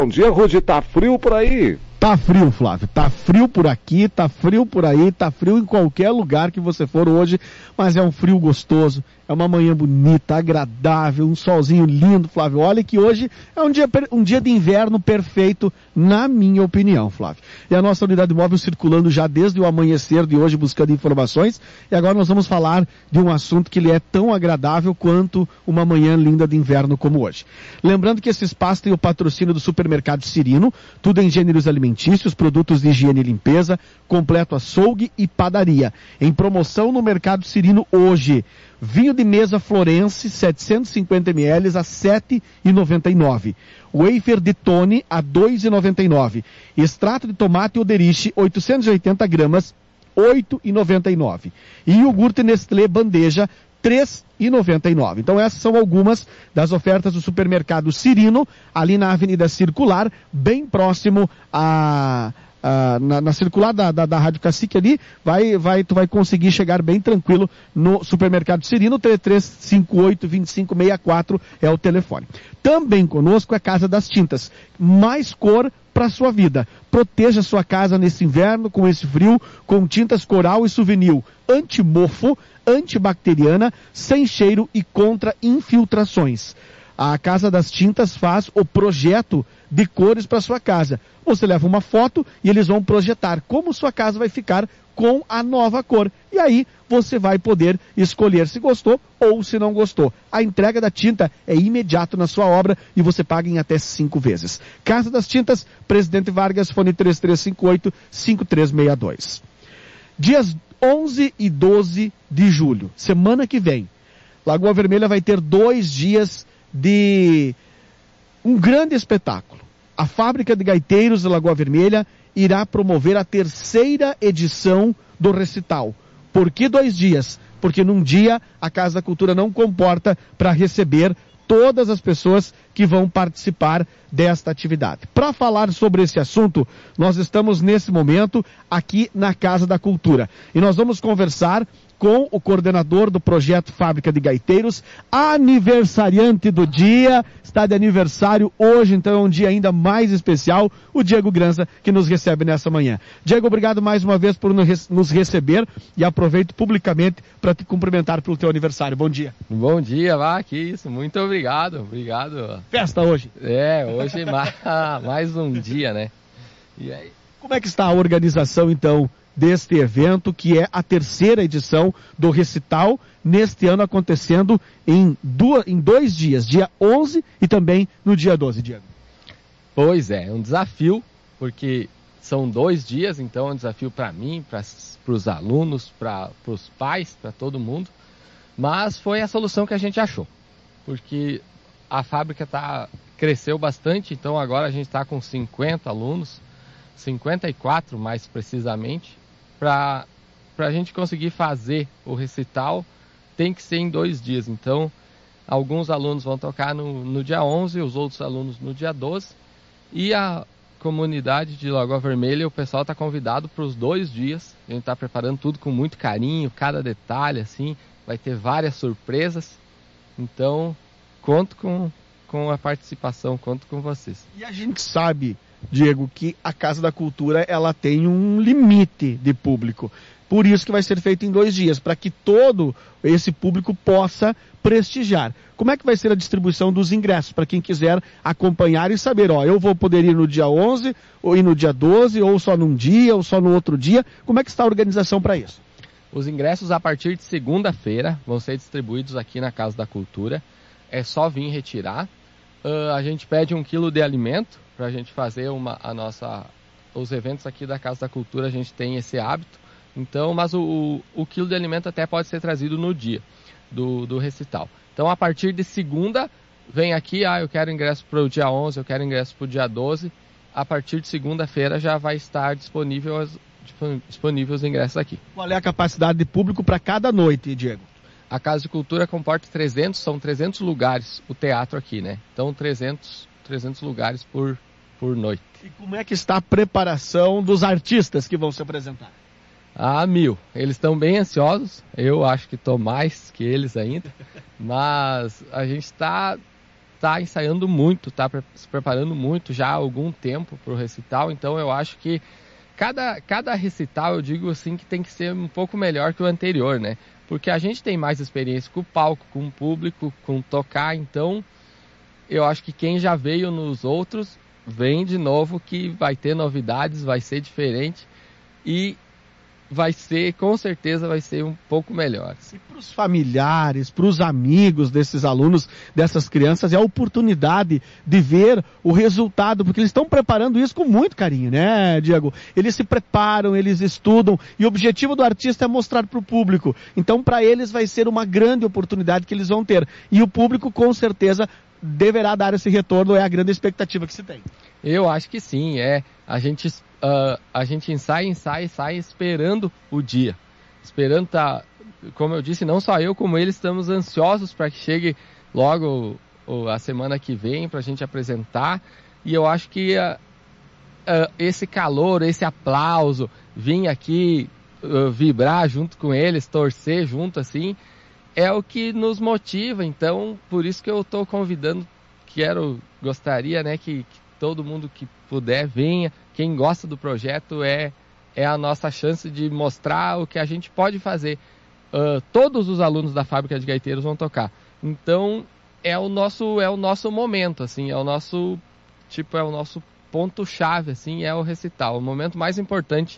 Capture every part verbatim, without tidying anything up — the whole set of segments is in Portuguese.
Bom dia, Rudy, tá frio por aí? Tá frio, Flávio, tá frio por aqui, tá frio por aí, tá frio em qualquer lugar que você for hoje, mas é um frio gostoso, é uma manhã bonita, agradável, um solzinho lindo, Flávio. Olha que hoje é um dia, um dia de inverno perfeito, na minha opinião, Flávio. E a nossa unidade móvel circulando já desde o amanhecer de hoje, buscando informações, e agora nós vamos falar de um assunto que ele é tão agradável quanto uma manhã linda de inverno como hoje. Lembrando que esse espaço tem o patrocínio do Supermercado Cirino, tudo em gêneros alimentícios, produtos de higiene e limpeza, completo açougue e padaria. Em promoção no Mercado Cirino hoje. Vinho de mesa Florense, setecentos e cinquenta mililitros a sete reais e noventa e nove centavos. Wafer de Tony a dois reais e noventa e nove centavos. Extrato de tomate Oderich, oitocentos e oitenta gramas, oito reais e noventa e nove centavos. E iogurte Nestlé Bandeja, três reais e noventa e nove centavos. Então essas são algumas das ofertas do Supermercado Cirino, ali na Avenida Circular, bem próximo a... Uh, na, na circular da, da, da Rádio Cacique ali, vai, vai, tu vai conseguir chegar bem tranquilo no Supermercado Cirino. Três três cinco oito, dois cinco seis quatro é o telefone. Também conosco é a Casa das Tintas, mais cor para sua vida. Proteja sua casa nesse inverno com esse frio, com tintas Coral e Souvenir, anti-mofo, antibacteriana, sem cheiro e contra infiltrações. A Casa das Tintas faz o projeto de cores para sua casa. Você leva uma foto e eles vão projetar como sua casa vai ficar com a nova cor. E aí você vai poder escolher se gostou ou se não gostou. A entrega da tinta é imediato na sua obra e você paga em até cinco vezes. Casa das Tintas, Presidente Vargas, fone três três cinco oito, cinco três seis dois. Dias onze e doze de julho, semana que vem, Lagoa Vermelha vai ter dois dias de um grande espetáculo. A Fábrica de Gaiteiros de Lagoa Vermelha irá promover a terceira edição do recital. Por que dois dias? Porque num dia a Casa da Cultura não comporta para receber todas as pessoas que vão participar desta atividade. Para falar sobre esse assunto, nós estamos nesse momento aqui na Casa da Cultura. E nós vamos conversar com o coordenador do projeto Fábrica de Gaiteiros, aniversariante do dia, está de aniversário hoje, então é um dia ainda mais especial, o Diego Granza, que nos recebe nessa manhã. Diego, obrigado mais uma vez por nos receber e aproveito publicamente para te cumprimentar pelo teu aniversário. Bom dia. Bom dia, Vá, que isso, muito obrigado, obrigado. Festa hoje. É, hoje mais, mais um dia, né? E aí? Como é que está a organização, então, deste evento, que é a terceira edição do recital, neste ano acontecendo em, duas, em dois dias, dia onze e também no dia doze, Diego? Pois é, um desafio, porque são dois dias, então é um desafio para mim, para os alunos, para os pais, para todo mundo, mas foi a solução que a gente achou, porque a fábrica tá, cresceu bastante, então agora a gente está com cinquenta alunos, cinquenta e quatro mais precisamente, para a gente conseguir fazer o recital tem que ser em dois dias. Então, alguns alunos vão tocar no, no dia onze, os outros alunos no dia doze. E a comunidade de Lagoa Vermelha, o pessoal está convidado para os dois dias. A gente está preparando tudo com muito carinho, cada detalhe, assim. Vai ter várias surpresas. Então, conto com, com a participação, conto com vocês. E a gente sabe, Diego, que a Casa da Cultura ela tem um limite de público. Por isso que vai ser feito em dois dias, para que todo esse público possa prestigiar. Como é que vai ser a distribuição dos ingressos, para quem quiser acompanhar e saber, ó, eu vou poder ir no dia onze, ou ir no dia doze, ou só num dia, ou só no outro dia. Como é que está a organização para isso? Os ingressos a partir de segunda-feira vão ser distribuídos aqui na Casa da Cultura. É só vir retirar. Uh, a gente pede um quilo de alimento para a gente fazer uma, a nossa, os eventos aqui da Casa da Cultura, a gente tem esse hábito. Então, mas o, o, o quilo de alimento até pode ser trazido no dia do, do recital. Então, a partir de segunda, vem aqui, ah, eu quero ingresso para o dia onze, eu quero ingresso para o dia doze. A partir de segunda-feira já vai estar disponível, as, disponível os ingressos aqui. Qual é a capacidade de público para cada noite, Diego? A Casa de Cultura comporta trezentos, são trezentos lugares, o teatro aqui, né? Então, trezentos, trezentos lugares por, por noite. E como é que está a preparação dos artistas que vão se apresentar? Ah, mil. Eles estão bem ansiosos. Eu acho que estou mais que eles ainda. Mas a gente está está ensaiando muito, está pre- se preparando muito já há algum tempo para o recital, então eu acho que cada, cada recital, eu digo assim, que tem que ser um pouco melhor que o anterior, né? Porque a gente tem mais experiência com o palco, com o público, com tocar, então eu acho que quem já veio nos outros, vem de novo, que vai ter novidades, vai ser diferente e vai ser, com certeza vai ser um pouco melhor. E para os familiares, para os amigos desses alunos, dessas crianças, é a oportunidade de ver o resultado, porque eles estão preparando isso com muito carinho, né, Diego? Eles se preparam, eles estudam, e o objetivo do artista é mostrar para o público. Então, para eles vai ser uma grande oportunidade que eles vão ter. E o público, com certeza, deverá dar esse retorno, é a grande expectativa que se tem. Eu acho que sim, é. A gente, uh, a gente ensaia, ensaia, sai esperando o dia. Esperando, tá, como eu disse, não só eu, como eles, estamos ansiosos para que chegue logo uh, a semana que vem, para a gente apresentar. E eu acho que uh, uh, esse calor, esse aplauso, vir aqui uh, vibrar junto com eles, torcer junto assim, é o que nos motiva. Então, por isso que eu estou convidando, quero, gostaria, né, que, que todo mundo que puder venha. Quem gosta do projeto é, é a nossa chance de mostrar o que a gente pode fazer. Uh, todos os alunos da Fábrica de Gaiteiros vão tocar. Então, é o nosso, é o nosso momento, assim, é o nosso, tipo, é o nosso ponto-chave, assim, é o recital. O momento mais importante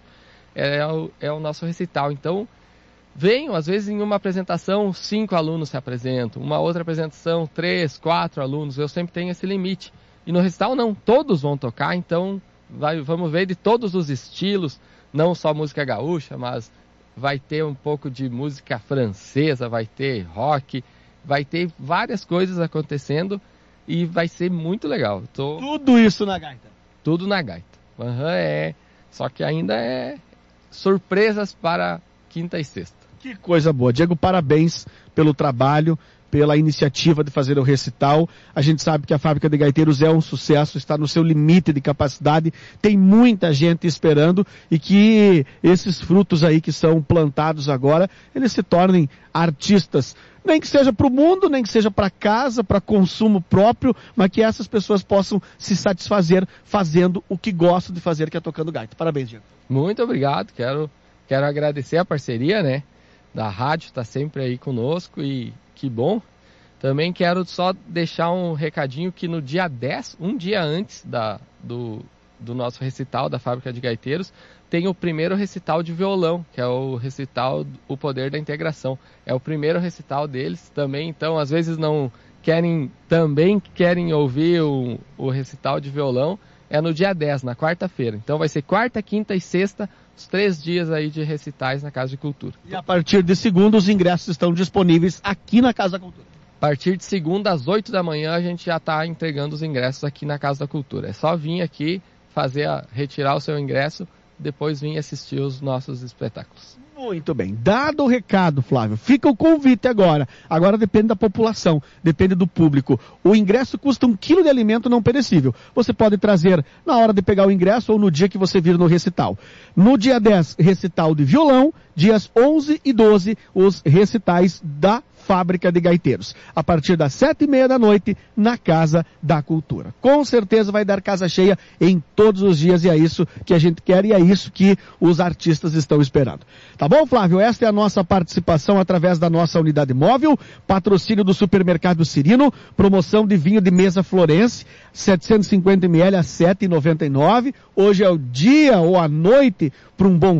é o, é o nosso recital. Então, venham, às vezes em uma apresentação, cinco alunos se apresentam, uma outra apresentação, três, quatro alunos, eu sempre tenho esse limite. E no recital não, todos vão tocar, então vai, vamos ver de todos os estilos, não só música gaúcha, mas vai ter um pouco de música francesa, vai ter rock, vai ter várias coisas acontecendo e vai ser muito legal. Tô... Tudo isso na gaita? Tudo na gaita. Uhum, é, só que ainda é surpresas para quinta e sexta. Que coisa boa. Diego, parabéns pelo trabalho, pela iniciativa de fazer o recital. A gente sabe que a Fábrica de Gaiteiros é um sucesso, está no seu limite de capacidade, tem muita gente esperando e que esses frutos aí que são plantados agora, eles se tornem artistas. Nem que seja para o mundo, nem que seja para casa, para consumo próprio, mas que essas pessoas possam se satisfazer fazendo o que gostam de fazer, que é tocando gaita. Parabéns, Diego. Muito obrigado. Quero, quero agradecer a parceria, né, da rádio, está sempre aí conosco e que bom. Também quero só deixar um recadinho que no dia dez, um dia antes da, do, do nosso recital da Fábrica de Gaiteiros, tem o primeiro recital de violão, que é o recital O Poder da Integração. É o primeiro recital deles também, então às vezes não querem, também querem ouvir o, o recital de violão, é no dia dez, na quarta-feira. Então vai ser quarta, quinta e sexta, os três dias aí de recitais na Casa de Cultura. E a partir de segunda, os ingressos estão disponíveis aqui na Casa da Cultura. A partir de segunda, às oito da manhã, a gente já está entregando os ingressos aqui na Casa da Cultura. É só vir aqui, fazer a, retirar o seu ingresso, depois vir assistir os nossos espetáculos. Muito bem. Dado o recado, Flávio, fica o convite agora. Agora depende da população, depende do público. O ingresso custa um quilo de alimento não perecível. Você pode trazer na hora de pegar o ingresso ou no dia que você vir no recital. No dia dez, recital de violão. Dias onze e doze, os recitais da Fábrica de Gaiteiros. A partir das sete e meia da noite, na Casa da Cultura. Com certeza vai dar casa cheia em todos os dias e é isso que a gente quer e é isso que os artistas estão esperando. Tá bom, Flávio? Esta é a nossa participação através da nossa unidade móvel, patrocínio do Supermercado Cirino, promoção de vinho de mesa Florense, setecentos e cinquenta mililitros a sete reais e noventa e nove centavos. Hoje é o dia ou a noite para um bom